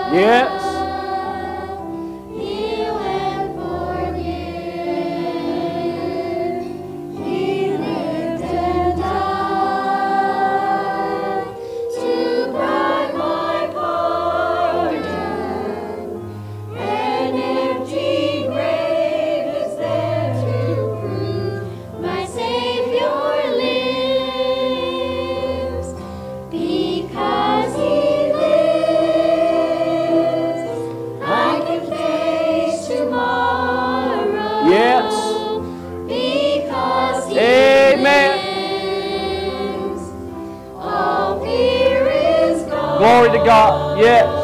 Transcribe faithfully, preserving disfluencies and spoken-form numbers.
Yes. Heal and forgive. He lived and died to buy my pardon. An empty grave is there to prove my Savior lives. Because He lives, I can face tomorrow. Yes. Because He Amen. lives, all fear is gone. Glory to God. Yes.